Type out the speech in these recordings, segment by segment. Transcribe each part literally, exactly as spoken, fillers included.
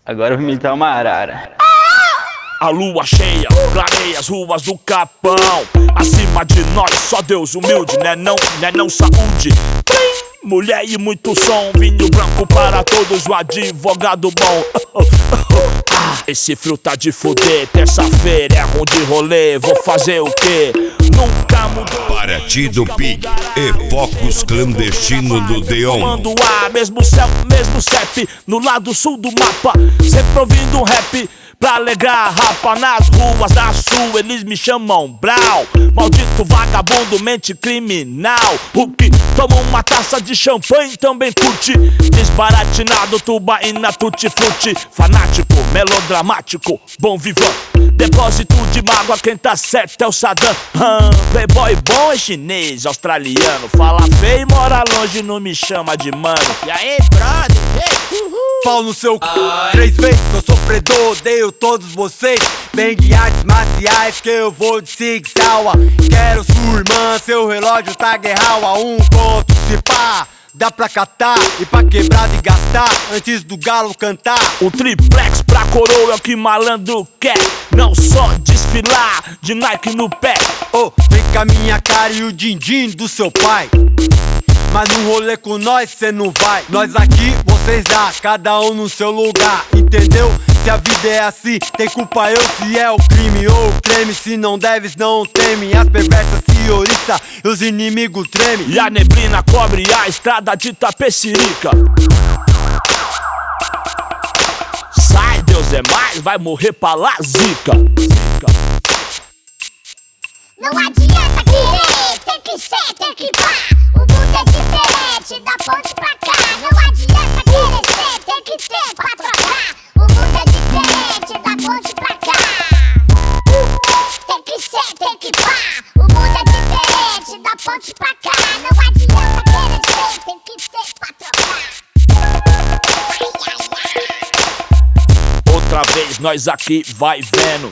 Agora eu vou imitar uma arara. A lua cheia clareia as ruas do Capão. Acima de nós só Deus humilde, né não, né não saúde. Mulher e muito som, vinho branco para todos, o advogado bom. Ah, esse frio tá de fuder, terça-feira é ruim de rolê, vou fazer o quê? Nunca mudou. Paraty do Pig e focos clandestino do Deon. Mando ar, mesmo céu, mesmo C E P, no lado sul do mapa, sempre ouvindo um rap. Pra alegrar a rapa nas ruas da sul, eles me chamam Brau. Maldito vagabundo, mente criminal. O que toma uma taça de champanhe também curte. Desbaratinado, tubaína, tutti-frutti. Fanático, melodramático, bom vivant. Depósito de mágoa, quem tá certo é o Saddam. hum, Playboy bom é chinês, australiano. Fala feio e mora longe, não me chama de mano. E aí, brother? Hey, uhul. Pau no seu c... Três vezes eu sofredor, odeio todos vocês. Vem de artes marciais que eu vou de Sig Sauer. Quero sua irmã, seu relógio tá guerral a um ponto, se pá. Dá pra catar e pra quebrar e gastar antes do galo cantar. O triplex pra coroa é o que malandro quer. Não só desfilar de Nike no pé. Oh, vem com a minha cara e o din-din do seu pai. Mas no rolê com nós cê não vai. Nós aqui, vocês lá, cada um no seu lugar, entendeu? Se a vida é assim, tem culpa eu se é o crime ou o creme. Se não deves, não teme. As perversas se oriçam e os inimigos tremem. E a neblina cobre a estrada de Tapecirica. Sai, Deus é mais, vai morrer pra lá, zica. Não adianta querer, tem que ser, tem que pá. O mundo é diferente, da ponte pra cá. Não adianta querer ser, tem que ter pra trocar. O mundo é diferente, da ponte pra cá. Tem que ser, tem que pá. O mundo é diferente, da ponte pra cá. Não adianta querer ser, tem que ter pra trocar. Ai, ai, ai. Outra vez nós aqui vai vendo,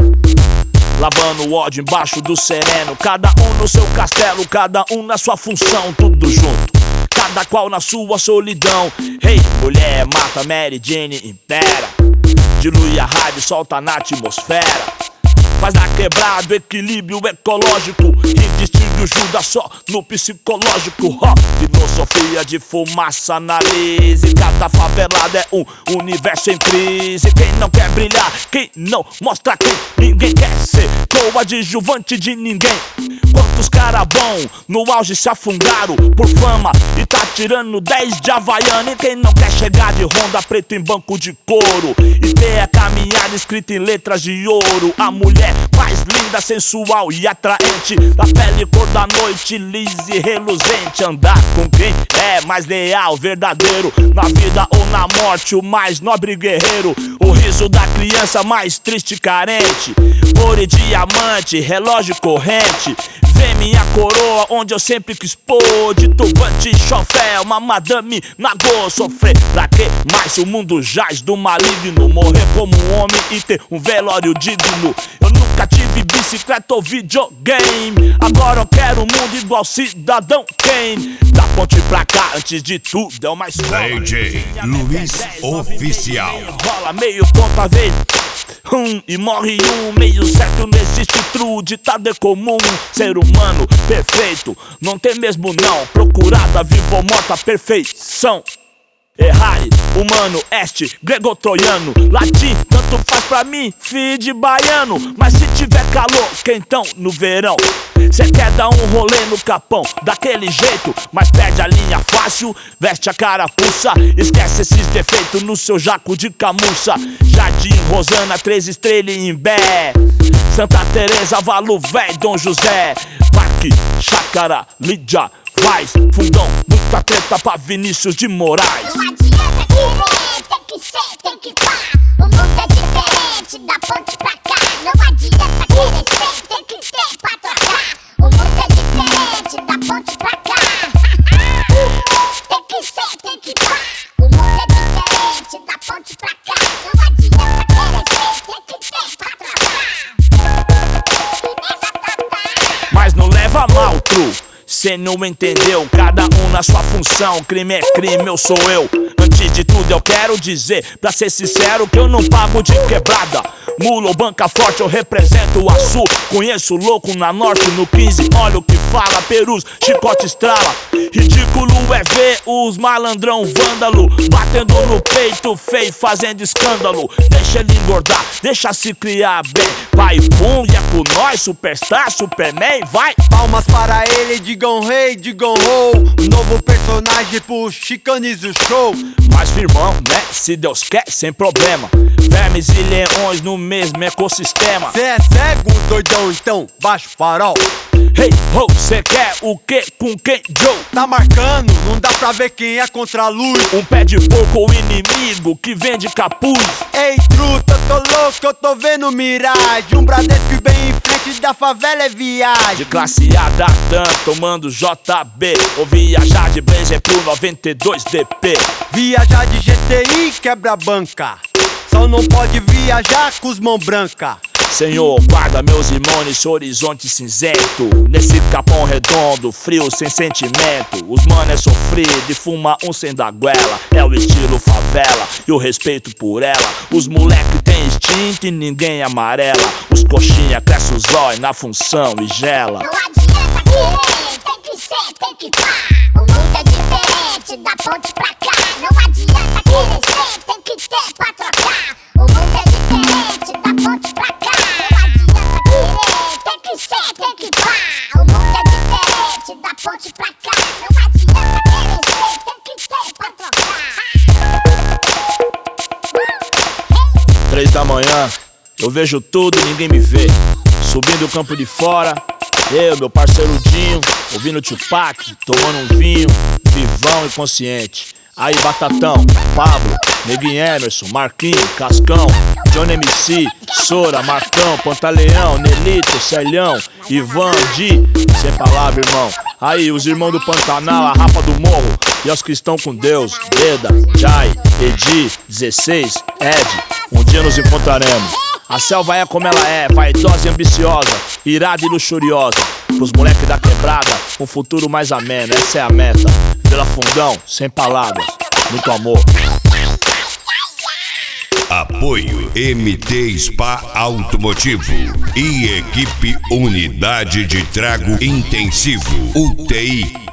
lavando o ódio embaixo do sereno. Cada um no seu castelo, cada um na sua função, tudo junto, cada qual na sua solidão. Hey, mulher, mata Mary Jane, impera. Dilui a raiva, solta na atmosfera. Faz na quebrada equilíbrio ecológico e distribui Judas só no psicológico. Ó, filosofia de fumaça analise. Cada favelada é um universo em crise. Quem não quer brilhar, quem não mostra quem ninguém quer ser coadjuvante de ninguém. Quantos cara bom no auge se afundaram por fama e tá tirando dez de Havaiana. E quem não quer chegar de Honda preto em banco de couro e ter a caminhada escrita em letras de ouro. A mulher mais linda, sensual e atraente, da pele cor da noite, lisa e reluzente. Andar com quem é mais leal, verdadeiro, na vida ou na morte, o mais nobre guerreiro. O riso da criança mais triste e carente, ouro e diamante, relógio corrente. Vê minha coroa onde eu sempre quis pôr, de turbante, chofé, uma madame nagô. Sofrer pra que mais o mundo jaz do maligno? Morrer como um homem e ter um velório digno. Eu nunca tive bicicleta ou videogame, agora eu quero um mundo igual Cidadão Kane. Da ponte pra cá, antes de tudo, é uma escola. D J Luiz Oficial. Rola meio ponta vez um e morre um, meio certo não existe true, ditado é comum. Ser humano perfeito não tem mesmo não, procurada viva ou morta perfeição. Errare, humano, este, grego-troiano, latim, tanto faz pra mim, filho de baiano. Mas se tiver calor, quentão no verão, cê quer dar um rolê no Capão, daquele jeito, mas perde a linha fácil, veste a carapuça, esquece esses defeitos no seu jaco de camurça. Jardim, Rosana, Três Estrelas em Imbé, Santa Teresa, Valo Véi, Dom José, Parque, Chácara, Lídia, Vaz, Fundão, muita treta pra Vinícius de Moraes. Não adianta querer, tem que ser, tem que pá. O mundo é diferente, da ponte pra cá. Não adianta querer ser, tem que ter pra trocar. O mundo é diferente, da ponte pra cá. Tem que ser, tem que pá. O mundo é diferente, da ponte pra cá. Não adianta querer ser, tem que ter pra trocar. Firmeza total. Mas não leva mal, tru. cê não entendeu. Cada um na sua função, crime é crime, eu sou eu. Antes de tudo eu quero dizer, pra ser sincero, que eu não pago de quebrada. Mula ou banca forte, eu represento o Açu. Conheço louco na norte, no quinze, olha o que fala. Perus, chicote estrala. Ridículo é ver os malandrão vândalo batendo no peito feio, fazendo escândalo. Deixa ele engordar, deixa se criar bem. Pai pum, e é com nós, superstar, superman, vai. Palmas para ele, digam rei, digam ho. Novo personagem pro Chicanes o show. Mas firmão, né, se Deus quer, sem problema. Vermes e leões no mesmo ecossistema. Cê é cego, doidão, então baixa o farol. Hey, ho, cê quer o que com quem, Joe? Tá marcando, não dá pra ver quem é contra a luz. Um pé de porco ou inimigo que vende capuz. Ei, truta, eu tô louco, eu tô vendo miragem. Um Bradesco bem em frente da favela é viagem. De classe A da Dan, tomando J B. Ou viajar de Blazer pro noventa e dois D P. Viajar de G T I quebra a banca. Só não pode viajar com os mão branca. Senhor, guarda meus irmãos nesse horizonte cinzento. Nesse capão redondo, frio, sem sentimento. Os mano é sofrido e fuma um sem da goela. É o estilo favela e o respeito por ela. Os moleque tem instinto e ninguém amarela. Os coxinha cresce os olhos na função e gela. Não adianta querer, tem que ser, tem que pá. O mundo é diferente, da ponte pra cá. Não adianta querer ser, tem que ter pra trocar. O mundo é diferente, da ponte pra cá. Tem que pá, o mundo é diferente, da ponte pra cá. Não adianta querer ser, tem que ter pra trocar. Três da manhã, eu vejo tudo e ninguém me vê. Subindo o campo de fora, eu, meu parceiro Dinho, ouvindo Tupac, tomando um vinho, vivão e consciente. Aí Batatão, Pablo, Neguinho Emerson, Marquinhos, Cascão, Johnny M C, Sora, Marcão, Pantaleão, Nelito, Celhão, Ivan, Di, sem palavra, irmão. Aí os irmãos do Pantanal, a Rapa do Morro e os que estão com Deus, Deda, Jai, Edi, dezesseis, Ed, um dia nos encontraremos. A selva é como ela é, vaidosa e ambiciosa, irada e luxuriosa. Pros moleques da quebrada, um futuro mais ameno, essa é a meta. Pela Fundão, sem palavras, muito amor. Apoio M T Spa Automotivo e equipe Unidade de Trago Intensivo U T I.